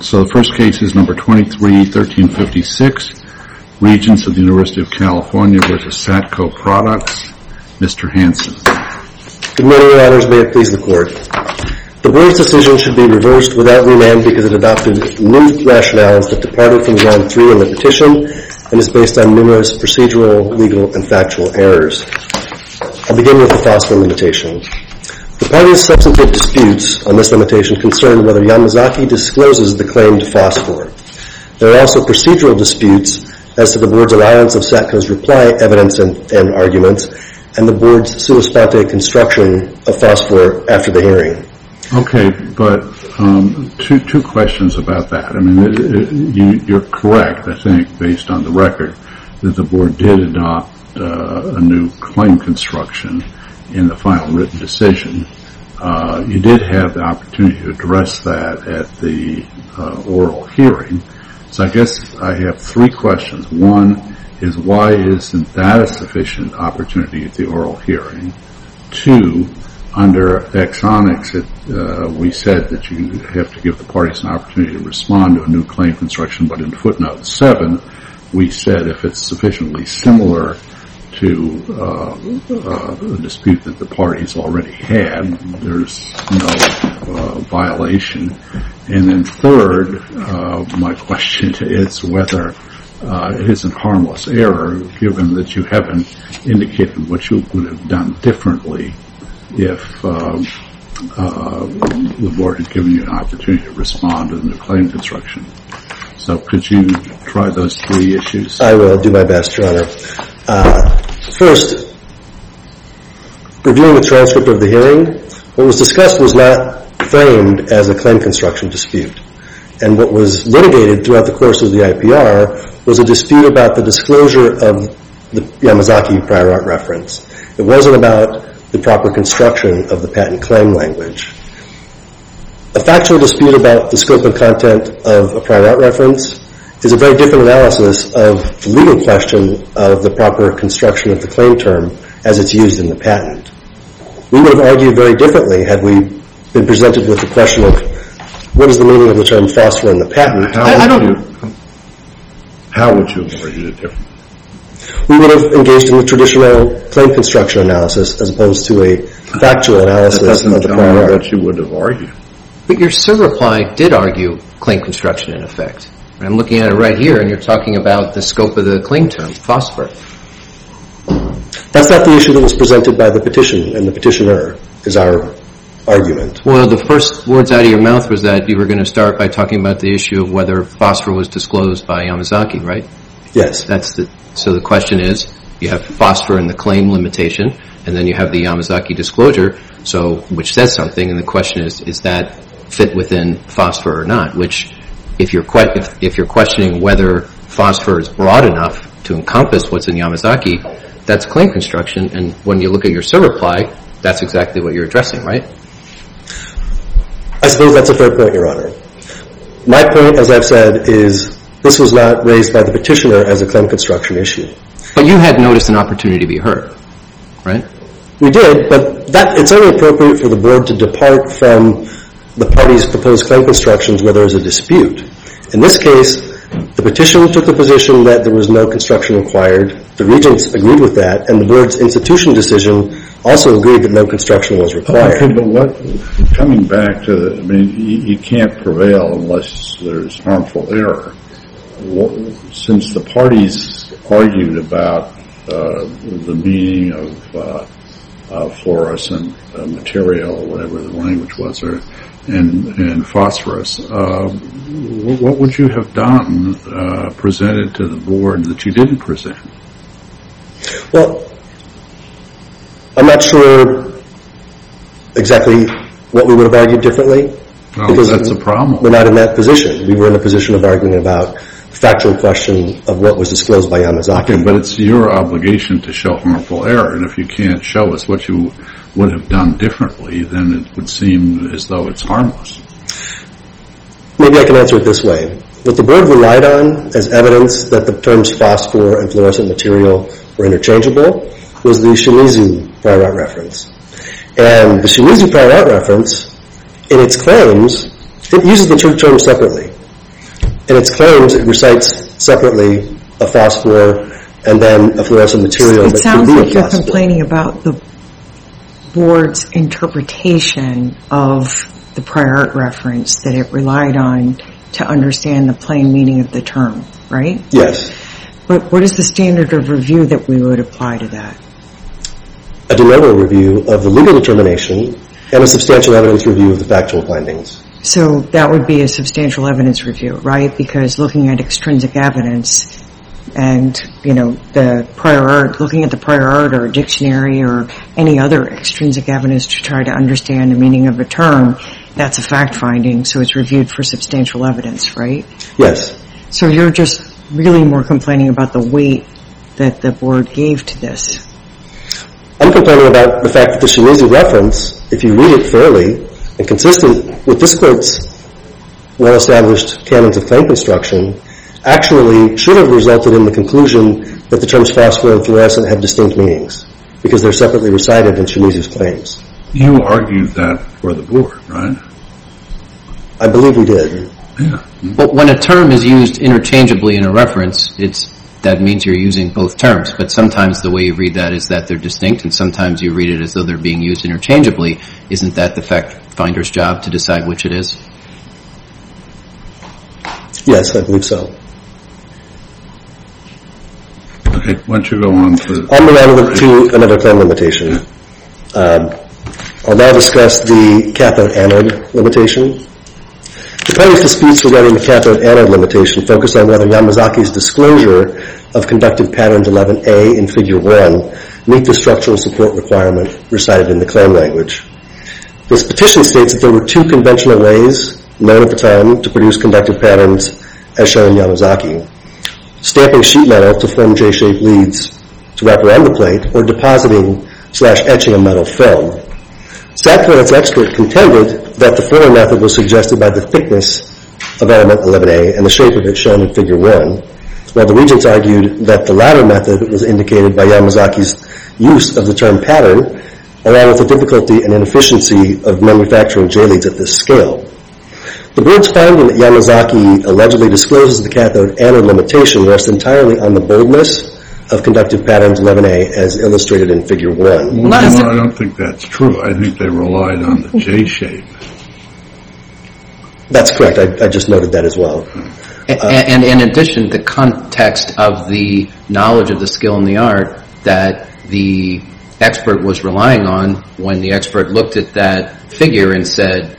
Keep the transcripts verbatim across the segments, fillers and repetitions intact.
So the first case is number twenty-three thirteen fifty-six, Regents of the University of California versus Satco Products. Mister Hanson. Good morning, Your Honors. May it please the Court. The Board's decision should be reversed without remand because it adopted new rationales that departed from ground three in the petition and is based on numerous procedural, legal, and factual errors. I'll begin with the phosphor limitation. The parties' substantive disputes on this limitation concern whether Yamazaki discloses the claimed phosphor. There are also procedural disputes as to the Board's allowance of Satco's reply evidence and, and arguments and the Board's sua sponte construction of phosphor after the hearing. Okay, but um, two two questions about that. I mean, it, it, you, you're correct, I think, based on the record, that the Board did adopt uh, a new claim construction in the final written decision. Uh, you did have the opportunity to address that at the uh, oral hearing. So I guess I have three questions. One is, why isn't that a sufficient opportunity at the oral hearing? Two, under Exonix, it, uh, we said that you have to give the parties an opportunity to respond to a new claim construction, but in footnote seven, we said if it's sufficiently similar to uh, uh, a dispute that the parties already had, there's no uh, violation. And then third, uh, my question is whether uh, it isn't harmless error, given that you haven't indicated what you would have done differently if uh, uh, the Board had given you an opportunity to respond to the new claim construction. So could you try those three issues? I will do my best, Your Honor. Uh, first, reviewing the transcript of the hearing, what was discussed was not framed as a claim construction dispute. And what was litigated throughout the course of the I P R was a dispute about the disclosure of the Yamazaki prior art reference. It wasn't about the proper construction of the patent claim language. A factual dispute about the scope and content of a prior art reference is a very different analysis of the legal question of the proper construction of the claim term as it's used in the patent. We would have argued very differently had we been presented with the question of what is the meaning of the term phosphor in the patent. How, I, I don't, you, how would you have argued it differently? We would have engaged in the traditional claim construction analysis as opposed to a factual analysis of the prior art. That you would have argued. But your surreply did argue claim construction in effect. I'm looking at it right here, and you're talking about the scope of the claim term, phosphor. That's not the issue that was presented by the petition, and the petitioner is our argument. Well, the first words out of your mouth was that you were going to start by talking about the issue of whether phosphor was disclosed by Yamazaki, right? Yes. That's the, so the question is, you have phosphor in the claim limitation, and then you have the Yamazaki disclosure, so which says something, and the question is, is that fit within phosphor or not? Which, if you're que- if, if you're questioning whether phosphor is broad enough to encompass what's in Yamazaki, that's claim construction, and when you look at your surreply, that's exactly what you're addressing, right? I suppose that's a fair point, Your Honor. My point, as I've said, is this was not raised by the petitioner as a claim construction issue. But you had noticed an opportunity to be heard, right? We did, but that it's only appropriate for the Board to depart from the parties' proposed claim constructions where there is a dispute. In this case, the petition took the position that there was no construction required. The Regents agreed with that, and the Board's institution decision also agreed that no construction was required. Okay, but what, coming back to the, I mean, you, you can't prevail unless there's harmful error. Since the parties argued about uh, the meaning of uh, uh, fluorescent uh, material, or whatever the language was, or and, and phosphorus, uh, what would you have done uh, presented to the Board that you didn't present? Well, I'm not sure exactly what we would have argued differently. Well, because that's a problem. We're not in that position. We were in a position of arguing about factual question of what was disclosed by Yamazaki. Okay, but it's your obligation to show harmful error, and if you can't show us what you would have done differently, then it would seem as though it's harmless. Maybe I can answer it this way. What the Board relied on as evidence that the terms phosphor and fluorescent material were interchangeable was the Shimizu prior art reference. And the Shimizu prior art reference, in its claims, it uses the two terms separately. In its claims, it recites separately a phosphor and then a fluorescent material. It that sounds could be like a you're phosphor. complaining about the board's interpretation of the prior art reference that it relied on to understand the plain meaning of the term, right? Yes. But what is the standard of review that we would apply to that? A de novo review of the legal determination and a substantial evidence review of the factual findings. So that would be a substantial evidence review, right? Because looking at extrinsic evidence and, you know, the prior art, looking at the prior art or a dictionary or any other extrinsic evidence to try to understand the meaning of a term, that's a fact finding, so it's reviewed for substantial evidence, right? Yes. So you're just really more complaining about the weight that the board gave to this. I'm complaining about the fact that the Shimizu reference, if you read it fairly and consistent with this Court's well-established canons of claim construction, actually should have resulted in the conclusion that the terms phosphor and fluorescent have distinct meanings because they're separately recited in Shimizu's claims. You argued that for the board, right? I believe we did. Yeah. But when a term is used interchangeably in a reference, it's that means you're using both terms. But sometimes the way you read that is that they're distinct, and sometimes you read it as though they're being used interchangeably. Isn't that the fact finder's job to decide which it is? Yes, I believe so. Okay, why don't you go on to... I'll move on to another claim limitation. Um, I'll now discuss the cathode anode limitation. The parties' disputes regarding the cathode anode limitation focus on whether Yamazaki's disclosure of conductive patterns eleven A in Figure one meet the structural support requirement recited in the claim language. This petition states that there were two conventional ways known at the time to produce conductive patterns as shown in Yamazaki: stamping sheet metal to form J-shaped leads to wrap around the plate, or depositing slash etching a metal film. Satco and its expert contended that the former method was suggested by the thickness of element eleven A and the shape of it shown in Figure one, while the regents argued that the latter method was indicated by Yamazaki's use of the term pattern, along with the difficulty and inefficiency of manufacturing J-leads at this scale. The board's finding that Yamazaki allegedly discloses the cathode anode limitation rests entirely on the boldness of conductive patterns eleven A as illustrated in Figure one. Well, no, I don't think that's true. I think they relied on the J-shape. That's correct. I, I just noted that as well. And, uh, and in addition, the context of the knowledge of the skill in the art that the expert was relying on when the expert looked at that figure and said,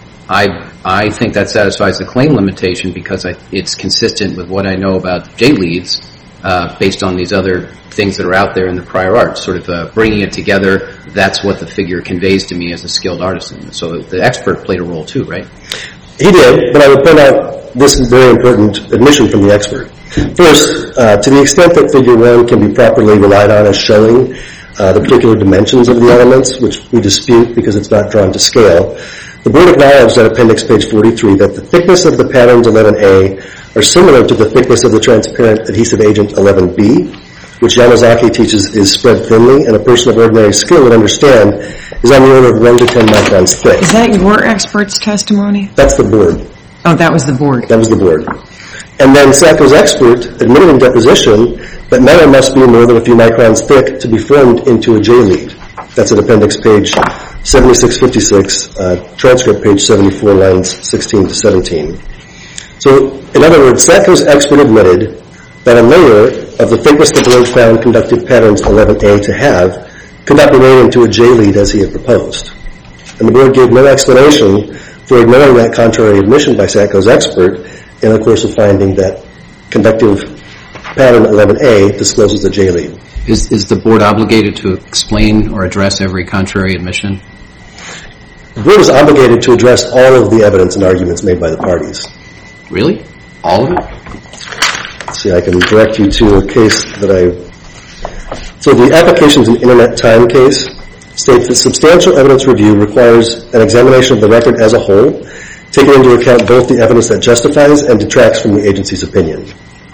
I I think that satisfies the claim limitation because I, it's consistent with what I know about J-leads uh, based on these other things that are out there in the prior art. Sort of uh, bringing it together, that's what the figure conveys to me as a skilled artisan. So the expert played a role too, right? He did, but I would point out this is very important admission from the expert. First, uh, to the extent that Figure one can be properly relied on as showing uh, the particular dimensions of the elements, which we dispute because it's not drawn to scale, the board acknowledged at appendix page forty-three that the thickness of the patterns eleven A are similar to the thickness of the transparent adhesive agent eleven B, which Yamazaki teaches is spread thinly and a person of ordinary skill would understand is on the order of one to ten microns thick. Is that your expert's testimony? That's the board. Oh, that was the board. That was the board. And then Sacco's expert admitted in deposition that metal must be more than a few microns thick to be formed into a J-lead. That's at appendix page seventy-six fifty-six, uh, transcript page seventy-four, lines sixteen to seventeen. So, in other words, Sacco's expert admitted that a layer of the thickness the board found conductive patterns eleven A to have could not be made into a J-lead as he had proposed. And the board gave no explanation for ignoring that contrary admission by Sacco's expert in the course of finding that conductive pattern eleven A discloses the J-lead. Is, is the board obligated to explain or address every contrary admission? The board is obligated to address all of the evidence and arguments made by the parties. Really? All of it? Let's see, I can direct you to a case that I... So the Applications and Internet Time case states that substantial evidence review requires an examination of the record as a whole, taking into account both the evidence that justifies and detracts from the agency's opinion.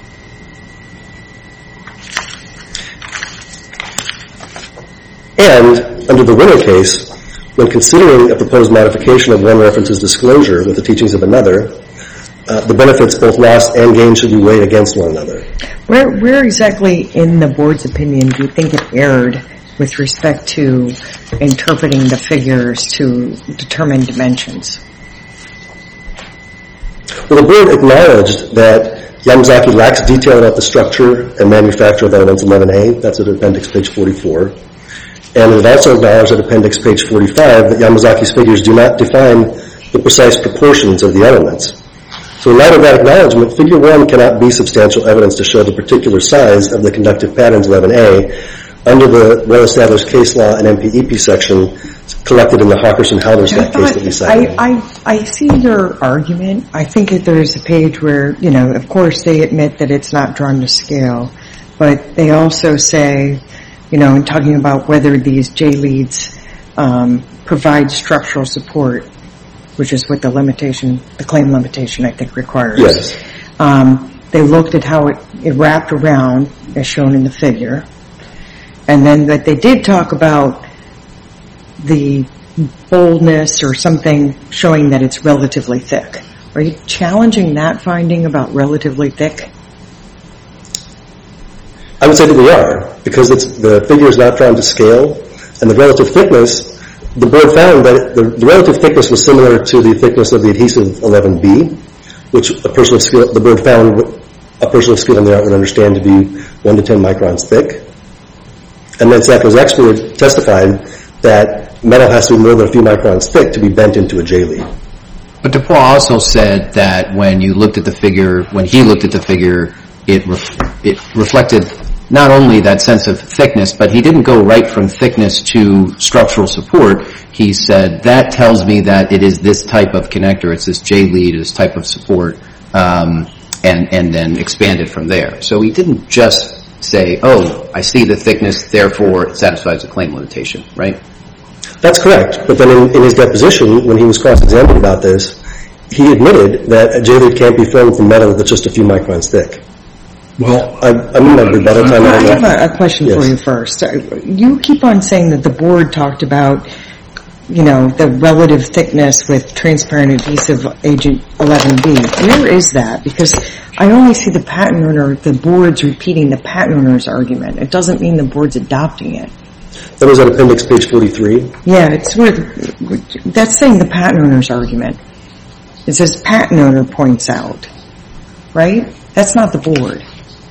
And, under the Winner case, when considering a proposed modification of one reference's disclosure with the teachings of another, uh, the benefits, both loss and gain, should be weighed against one another. Where, where exactly in the board's opinion do you think it erred with respect to interpreting the figures to determine dimensions? Well, the board acknowledged that Yamazaki lacks detail about the structure and manufacture of elements eleven A. That's at appendix page forty-four. And it also acknowledged at appendix page forty-five that Yamazaki's figures do not define the precise proportions of the elements. So in light of that acknowledgement, figure one cannot be substantial evidence to show the particular size of the conductive patterns eleven A under the well-established case law and M P E P section collected in the Hawkerson-Halberstadt case that we cited. I, I, I see your argument. I think that there's a page where, you know, of course they admit that it's not drawn to scale, but they also say, you know, in talking about whether these J-leads um, provide structural support, which is what the limitation, the claim limitation, I think, requires. Yes. Um, they looked at how it, it wrapped around, as shown in the figure, and then that they did talk about the boldness or something showing that it's relatively thick. Are you challenging that finding about relatively thick? I would say that we are, because it's, the figure is not drawn to scale, and the relative thickness, the board found that the, the relative thickness was similar to the thickness of the adhesive eleven B, which a person of skill, the board found a person of skill in the art would understand to be one to ten microns thick. And then Sacco's expert testified that metal has to be more than a few microns thick to be bent into a J-lead. But DuPont also said that when you looked at the figure, when he looked at the figure, it ref- it reflected not only that sense of thickness, but he didn't go right from thickness to structural support. He said, that tells me that it is this type of connector, it's this J-lead, this type of support, um, and, and then expanded from there. So he didn't just say, oh, I see the thickness, therefore it satisfies the claim limitation, right? That's correct. But then in, in his deposition, when he was cross-examined about this, he admitted that a J-lead can't be formed from metal that's just a few microns thick. Well, I, I'm in my rebuttal time. I have a, a question yes. for you first. You keep on saying that the board talked about, you know, the relative thickness with transparent adhesive agent eleven B. Where is that? Because I only see the patent owner, the board's repeating the patent owner's argument. It doesn't mean the board's adopting it. That was at appendix page forty-three. Yeah, it's where, the, that's saying the patent owner's argument. It says patent owner points out, right? That's not the board.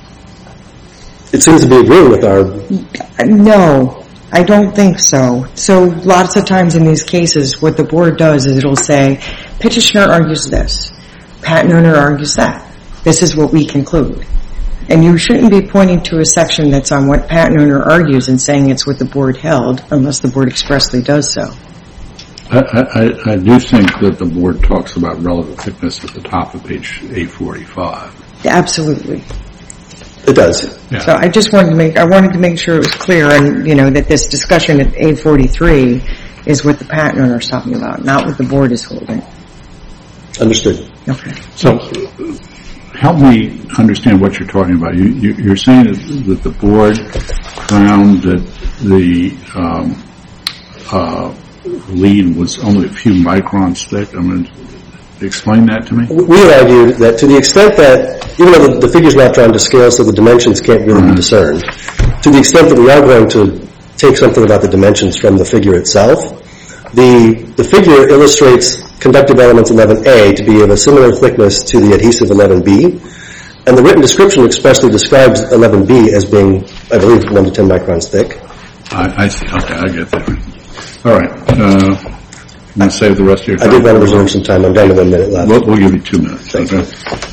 It seems to be agreeing with our... No, I don't think so. So lots of times in these cases, what the board does is it'll say, petitioner argues this, patent owner argues that. This is what we conclude. And you shouldn't be pointing to a section that's on what patent owner argues and saying it's what the board held, unless the board expressly does so. I, I, I do think that the board talks about relative thickness at the top of page eight forty-five. It Absolutely. does. Yeah. So I just wanted to make, I wanted to make sure it was clear, and you know, that this discussion at eight forty-three is what the patent owner is talking about, not what the board is holding. Understood. Okay. So, help me understand what you're talking about. You, you, you're saying that, that the board found that the um, uh, lead was only a few microns thick. I mean, explain that to me. We argued that to the extent that, even though the, the figure's not drawn to scale, so the dimensions can't really mm-hmm. be discerned, to the extent that we are going to take something about the dimensions from the figure itself, the the figure illustrates conductive elements eleven A to be of a similar thickness to the adhesive eleven B, and the written description expressly describes eleven B as being, I believe, one to ten microns thick. I, I see. Okay, I get that. All right. Uh, I'm going to save the rest of your time. I did want to reserve some time. I'm down to one minute left. We'll, we'll give you two minutes. Thank okay.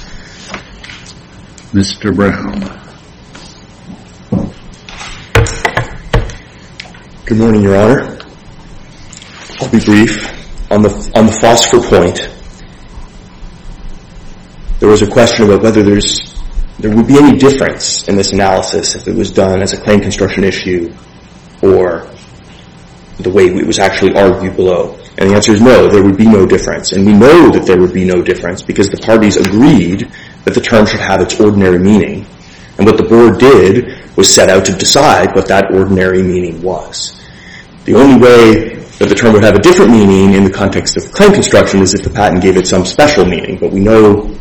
you. Mister Brown. Good morning, Your Honor. I'll be brief. On the on the phosphor point, there was a question about whether there's there would be any difference in this analysis if it was done as a claim construction issue or the way it was actually argued below. And the answer is no, there would be no difference. And we know that there would be no difference because the parties agreed that the term should have its ordinary meaning. And what the board did was set out to decide what that ordinary meaning was. The only way that the term would have a different meaning in the context of claim construction is if the patent gave it some special meaning. But we know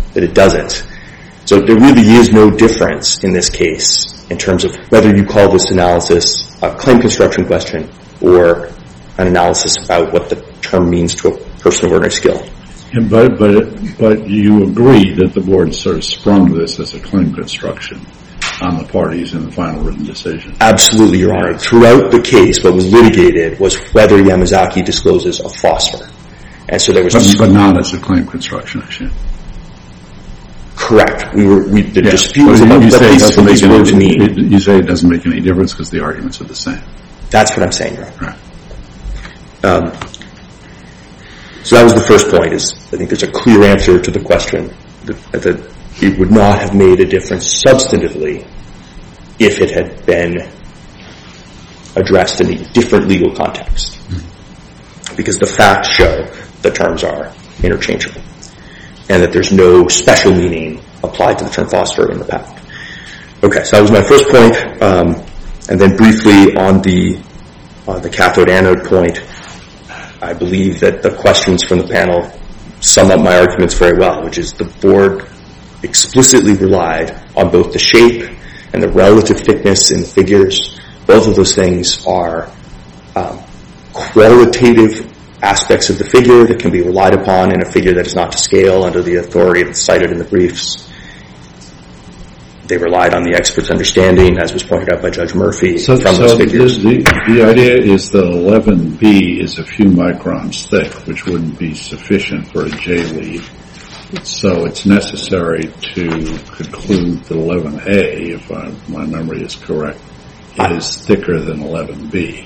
that it doesn't. So there really is no difference in this case in terms of whether you call this analysis a claim construction question or an analysis about what the term means to a person of ordinary skill. Yeah, but, but, but you agree that the board sort of sprung this as a claim construction on the parties in the final written decision? Absolutely, Your Honor. Throughout the case, what was litigated was whether Yamazaki discloses a phosphor. And so there was... But, but not as a claim construction issue. Correct. We were, we, the yeah. dispute was about what these, what these words mean. It, you say it doesn't make any difference because the arguments are the same. That's what I'm saying, Your Honor. Right. Um, so that was the first point, is I think there's a clear answer to the question that, that it would not have made a difference substantively if it had been addressed in a different legal context. Mm-hmm. Because the facts show the terms are interchangeable and that there's no special meaning applied to the term phosphor in the patent. Okay, so that was my first point. Um, and then briefly on the, on the cathode-anode point, I believe that the questions from the panel sum up my arguments very well, which is the board explicitly relied on both the shape and the relative thickness in the figures. Both of those things are um, qualitative aspects of the figure that can be relied upon in a figure that is not to scale under the authority that's cited in the briefs. They relied on the expert's understanding, as was pointed out by Judge Murphy, so, from so those figures. The, the idea is that eleven B is a few microns thick, which wouldn't be sufficient for a J-lead. So it's necessary to conclude that eleven A, if I, my memory is correct, is thicker than eleven B.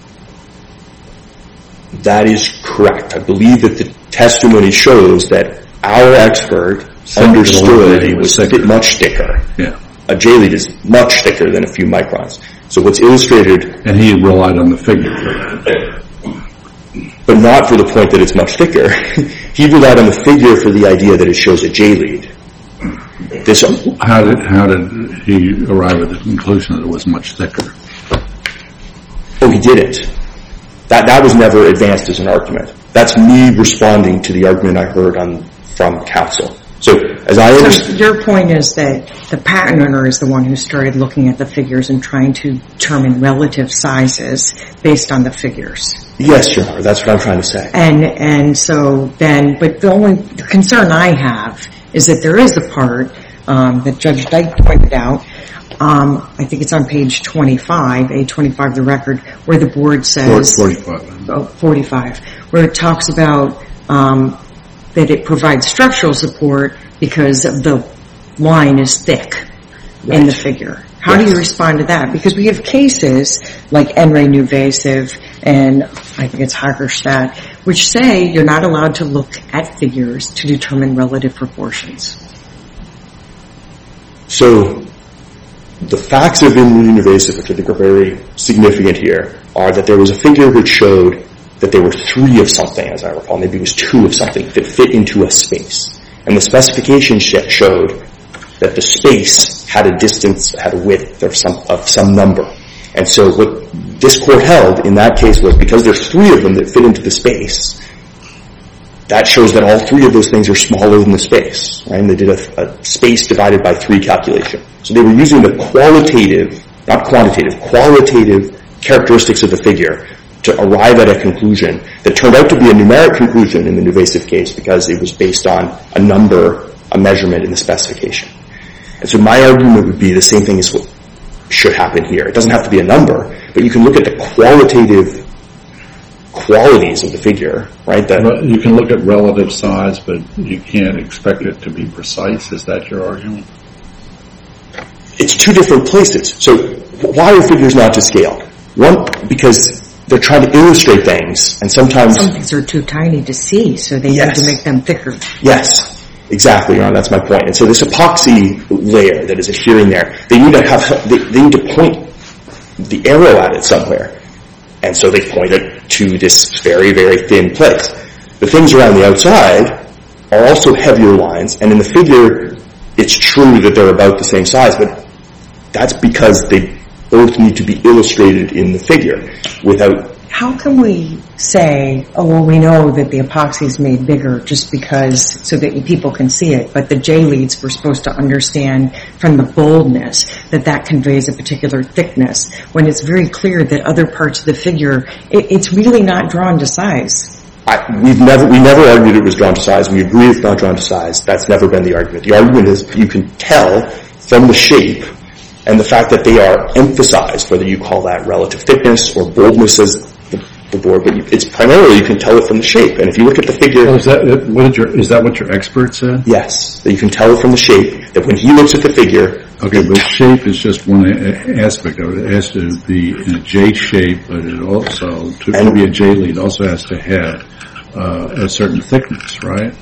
That is correct. I believe that the testimony shows that our expert understood it was thick, much thicker. Yeah. A J-lead is much thicker than a few microns. So what's illustrated... And he relied on the figure for that. But not for the point that it's much thicker. He relied on the figure for the idea that it shows a J-lead. This, how did how did he arrive at the conclusion that it was much thicker? Oh, he didn't. That that was never advanced as an argument. That's me responding to the argument I heard on from counsel. So, as I understand... So your point is that the patent owner is the one who started looking at the figures and trying to determine relative sizes based on the figures. Yes, Your Honor, that's what I'm trying to say. And and so then, but the only the concern I have is that there is a part um, that Judge Dyke pointed out, um, I think it's on page twenty-five, A twenty-five of the record, where the board says... forty-five. Oh, forty-five, where it talks about... Um, that it provides structural support because of the line is thick right. in the figure. How yes. do you respond to that? Because we have cases like N. Ray Nuvasiv and I think it's Hagerstadt, which say you're not allowed to look at figures to determine relative proportions. So the facts of N. Ray Nuvasiv, which I think are very significant here, are that there was a figure which showed that there were three of something, as I recall, maybe it was two of something, that fit into a space. And the specification sh- showed that the space had a distance, had a width of some, of some number. And so what this court held in that case was because there's three of them that fit into the space, that shows that all three of those things are smaller than the space, right? And they did a, a space divided by three calculation. So they were using the qualitative, not quantitative, qualitative characteristics of the figure to arrive at a conclusion that turned out to be a numeric conclusion in the Nuvasiv case because it was based on a number, a measurement in the specification. And so my argument would be the same thing as what should happen here. It doesn't have to be a number, but you can look at the qualitative qualities of the figure, right? That you can look at relative size, but you can't expect it to be precise. Is that your argument? It's two different places. So why are figures not to scale? One, because they're trying to illustrate things, and sometimes... Some things are too tiny to see, so they yes. need to make them thicker. Yes, exactly, Your Honor, that's my point. And so this epoxy layer that is adhering there, they need to have, they, they need to point the arrow at it somewhere. And so they point it to this very, very thin place. The things around the outside are also heavier lines, and in the figure, it's true that they're about the same size, but that's because they both need to be illustrated in the figure without how can we say, oh, well, we know that the epoxy is made bigger just because, so that people can see it, but the J-leads were supposed to understand from the boldness that that conveys a particular thickness, when it's very clear that other parts of the figure, it, it's really not drawn to size. I, we've never, we never argued it was drawn to size. We agree it's not drawn to size. That's never been the argument. The argument is you can tell from the shape and the fact that they are emphasized, whether you call that relative thickness or boldness as the, the board, but you, it's primarily you can tell it from the shape. And if you look at the figure... Oh, is that, what did your, is that what your expert said? Yes, that you can tell it from the shape, that when he looks at the figure... Okay, but shape is just one aspect of it. It has to be in a J shape, but it also, to and, be a J lead, also has to have uh, a certain thickness, right?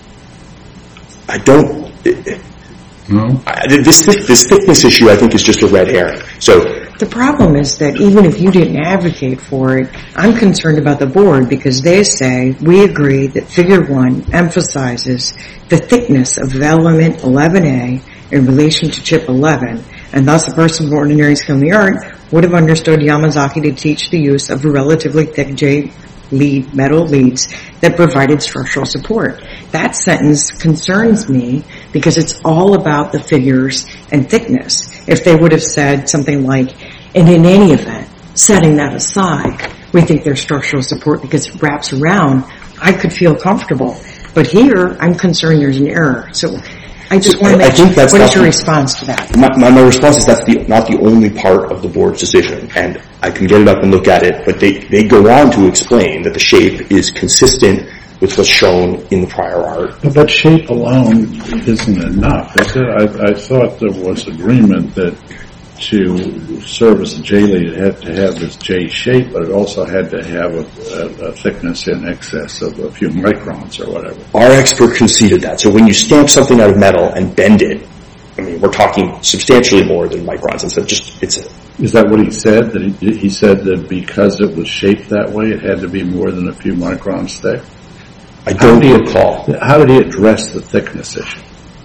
I don't... It, no? I, this, this thickness issue, I think, is just a red herring. So the problem is that even if you didn't advocate for it, I'm concerned about the board because they say, we agree that figure one emphasizes the thickness of element eleven A in relation to chip eleven, and thus a person of ordinary skill in the art would have understood Yamazaki to teach the use of relatively thick J lead metal leads that provided structural support. That sentence concerns me because it's all about the figures and thickness. If they would have said something like, and in any event, setting that aside, we think there's structural support because it wraps around, I could feel comfortable. But here, I'm concerned there's an error. So I just want to make sure, what is your the, response to that? My, my, my response is that's the, not the only part of the board's decision, and I can get it up and look at it, but they, they go on to explain that the shape is consistent with what's shown in the prior art. But that shape alone isn't enough, is it? I, I thought there was agreement that to serve as a J-lead it had to have this J shape, but it also had to have a, a, a thickness in excess of a few microns or whatever. Our expert conceded that. So when you stamp something out of metal and bend it, I mean, we're talking substantially more than microns. It's a, just, it's a, Is that what he said? That he, he said that because it was shaped that way, it had to be more than a few microns thick? I don't how recall. He, how did he address the thickness issue?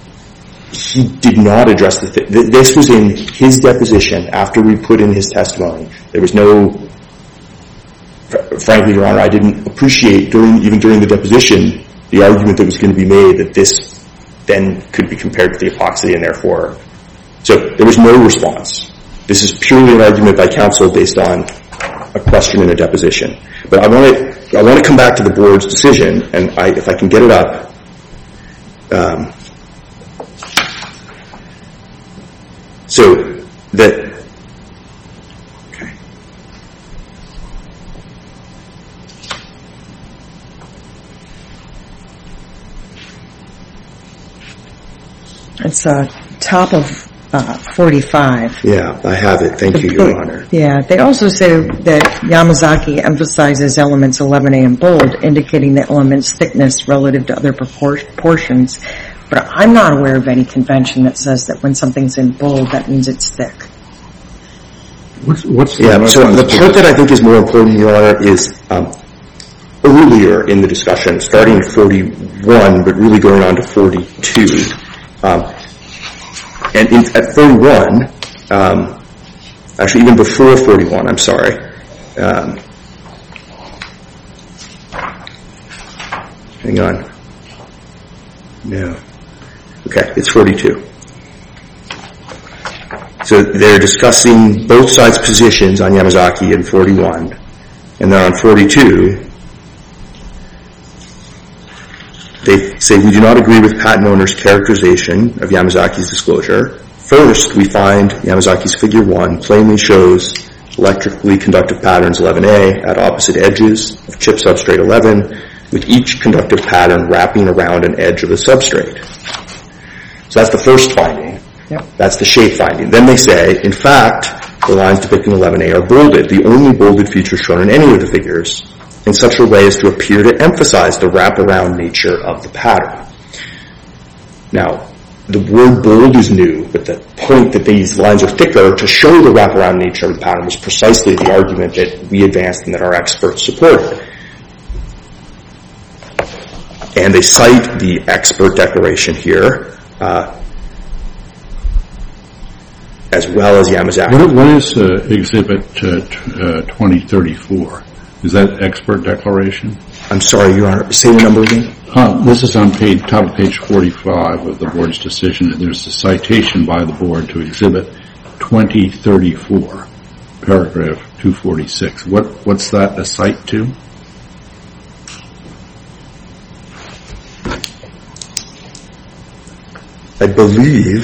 He did not address the thi- th- This was in his deposition after we put in his testimony. There was no, fr- frankly, Your Honor, I didn't appreciate during, even during the deposition, the argument that was going to be made that this then could be compared to the epoxy and therefore, so there was no response. This is purely an argument by counsel based on a question in a deposition. But I want to, I want to come back to the board's decision, and I, if I can get it up, um, so that, okay. It's uh, top of uh, forty-five. Yeah, I have it. Thank you, Your Honor. Yeah, they also say that Yamazaki emphasizes elements eleven A in bold, indicating the element's thickness relative to other propor- portions. But I'm not aware of any convention that says that when something's in bold, that means it's thick. What's, what's the Yeah, so the part that I think is more important, Your Honor, is um, earlier in the discussion, starting at forty-one, but really going on to forty-two. Um, and in, at thirty-one, um, actually even before forty-one, I'm sorry, um, hang on. No. Okay, it's forty-two. So they're discussing both sides' positions on Yamazaki in forty-one, and then on forty-two, they say, we do not agree with patent owner's characterization of Yamazaki's disclosure. First, we find Yamazaki's figure one plainly shows electrically conductive patterns eleven A at opposite edges of chip substrate eleven, with each conductive pattern wrapping around an edge of the substrate. So that's the first finding. Yep. That's the shape finding. Then they say, in fact, the lines depicting eleven A are bolded, the only bolded feature shown in any of the figures, in such a way as to appear to emphasize the wraparound nature of the pattern. Now, the word bold is new, but the point that these lines are thicker to show the wraparound nature of the pattern was precisely the argument that we advanced and that our experts supported. And they cite the expert declaration here, uh, as well as Yamazaki. What, what is uh, Exhibit uh, t- uh, twenty thirty-four? Is that expert declaration? I'm sorry, Your Honor. Say the number again. Uh, this is on page, top of page forty-five of the board's decision. There's a citation by the board to exhibit twenty thirty-four, paragraph two forty-six. What, what's that a cite to? I believe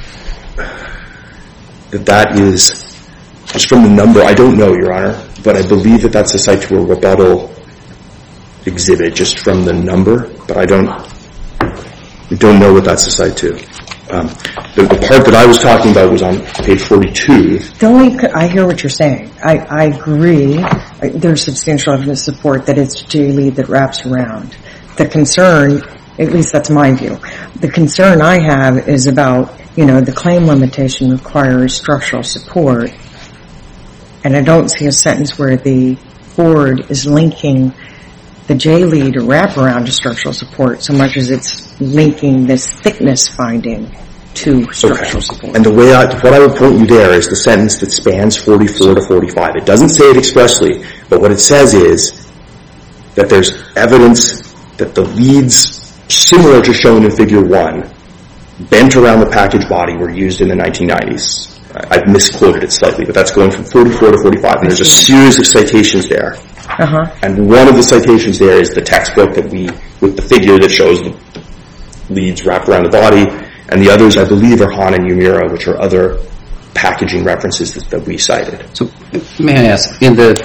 that that is just from the number. I don't know, Your Honor, but I believe that that's a cite to a rebuttal exhibit just from the number, but I don't I don't know what that's a cite to. Um, the, the part that I was talking about was on page forty-two. The only, I hear what you're saying. I, I agree. I, there's substantial evidence to support that it's J lead that wraps around. The concern, at least that's my view, the concern I have is about, you know, the claim limitation requires structural support, and I don't see a sentence where the board is linking the J lead or wraparound to structural support so much as it's linking this thickness finding to structural Okay. support. And the way I, what I would point you there is the sentence that spans forty-four to forty-five. It doesn't say it expressly, but what it says is that there's evidence that the leads similar to shown in figure one, bent around the package body, were used in the nineteen nineties. I've misquoted it slightly, but that's going from forty-four to forty-five, and there's a series of citations there. Uh-huh. And one of the citations there is the textbook that we, with the figure that shows the leads wrapped around the body, and the others, I believe, are Han and Umira, which are other packaging references that, that we cited. So, may I ask, in the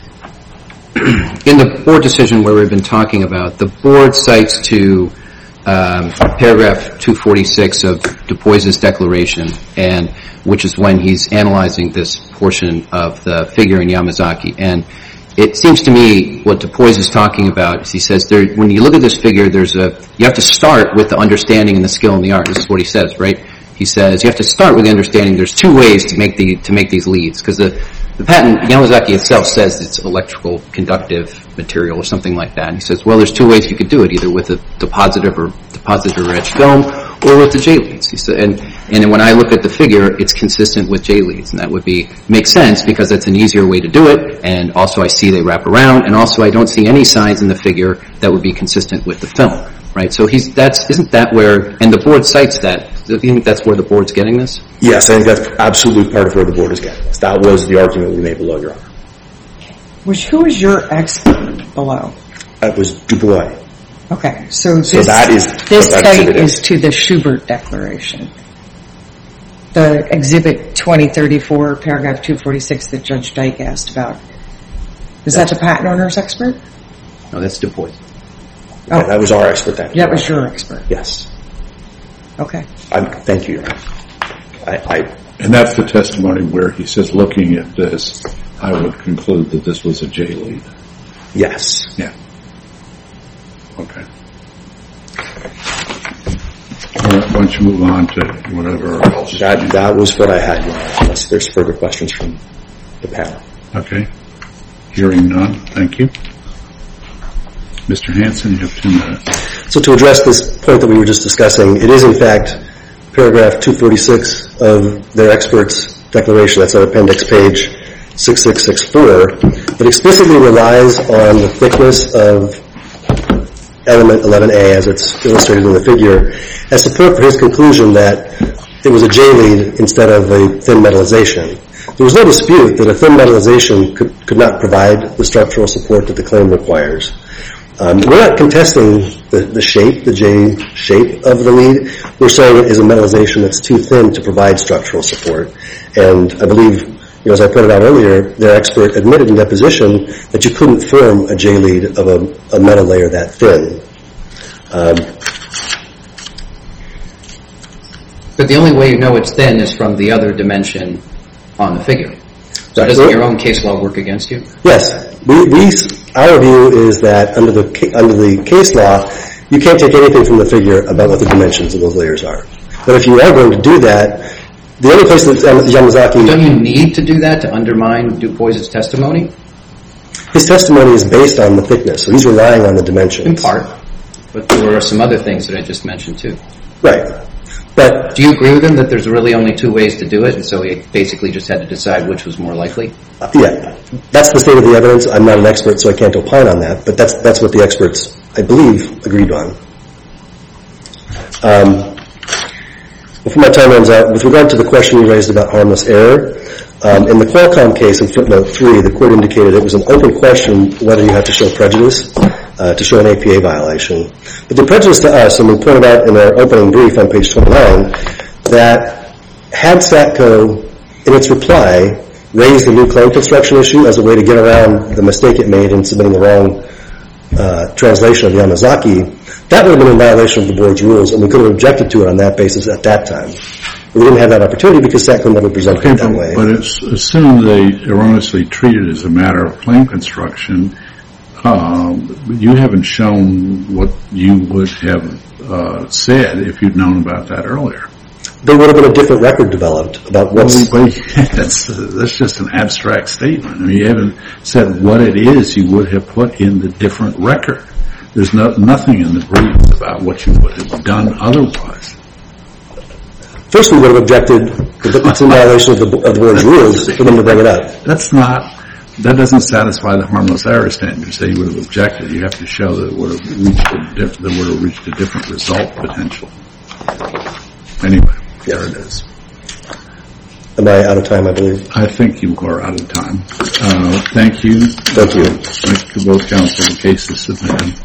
in the board decision where we've been talking about, the board cites to um, paragraph two forty-six of Dupois's declaration, and which is when he's analyzing this portion of the figure in Yamazaki. And it seems to me what Dupois is talking about is he says there, when you look at this figure, there's a you have to start with the understanding and the skill in the art. This is what he says, right? He says you have to start with the understanding. There's two ways to make the to make these leads, because the the patent Yamazaki itself says it's electrical conductive material or something like that. And he says, well, there's two ways you could do it, either with a depositive or depositor-rich film or with the J leads. He said, and and when I look at the figure, it's consistent with J leads, and that would be makes sense because that's an easier way to do it. And also, I see they wrap around, and also I don't see any signs in the figure that would be consistent with the film. Right, so he's that's isn't that where, and the board cites that. Do you think that's where the board's getting this? Yes, I think that's absolutely part of where the board is getting this. That was the argument we made below, Your Honor. Which, who is your expert below? That was Dubois. Okay, so this, So that is this what that site exhibit is. is to the Schubert Declaration. The exhibit twenty thirty-four, paragraph two forty-six that Judge Dyke asked about. Is that the patent owner's expert? No, that's Dupois. Oh, Yeah, that was our expert then. that was your expert. Yes. Okay. I'm, thank you, Your Honor. I, I, And that's the testimony where he says, looking at this, I would conclude that this was a J lead. yes. Yeah. Okay. All right, why don't you move on to whatever else? That, that was what I had, Your Honor, unless there's further questions from the panel. Okay. Hearing none, thank you. Mister Hanson, you have two minutes. So to address this point that we were just discussing, it is in fact paragraph two forty-six of their expert's declaration, that's on appendix page six six six four, that explicitly relies on the thickness of element eleven A as it's illustrated in the figure as support for his conclusion that it was a J lead instead of a thin metallization. There was no dispute that a thin metallization could, could not provide the structural support that the claim requires. Um, we're not contesting the, the shape, the J shape of the lead. We're saying it is a metallization that's too thin to provide structural support. And I believe, you know, as I pointed out earlier, their expert admitted in deposition that you couldn't form a J lead of a, a metal layer that thin. Um, But the only way you know it's thin is from the other dimension on the figure. So doesn't your own case law work against you? Yes. We, we, our view is that under the, under the case law, you can't take anything from the figure about what the dimensions of those layers are. But if you are going to do that, the only place that Yamazaki... Don't you need to do that to undermine Dupois's testimony? His testimony is based on the thickness, so he's relying on the dimensions. In part. But there are some other things that I just mentioned too. Right. But Do you agree with him that there's really only two ways to do it, and so he basically just had to decide which was more likely? uh, yeah, that's the state of the evidence. I'm not an expert, so I can't opine on that. But that's that's what the experts, I believe, agreed on. Um, before my time runs out, with regard to the question you raised about harmless error, um, in the Qualcomm case in footnote three, the court indicated it was an open question whether you have to show prejudice uh, to show an A P A violation. But the prejudice to us, and we pointed out in our opening brief on page twenty-nine, that had SATCO, in its reply, raised the new claim construction issue as a way to get around the mistake it made in submitting the wrong uh, translation of Yamazaki, that would have been in violation of the board's rules, and we could have objected to it on that basis at that time. We didn't have that opportunity because SATCO never presented Okay, it that but, way. but it's assumed they erroneously treated it as a matter of claim construction. Um, you haven't shown what you would have uh, said if you'd known about that earlier. There would have been a different record developed about what's... Well, that's, that's just an abstract statement. I mean, you haven't said what it is you would have put in the different record. There's no, nothing in the brief about what you would have done otherwise. First, we would have objected that it's in violation of the, of the board's rules for them to bring it up. That's not, that doesn't satisfy the harmless error standard. You say you would have objected. You have to show that it would have reached a, diff, that would have reached a different result potential. Anyway, there it is. Am I out of time, I believe? I think you are out of time. Uh, thank you. Thank you. Thank you to both counsel. The case is submitted.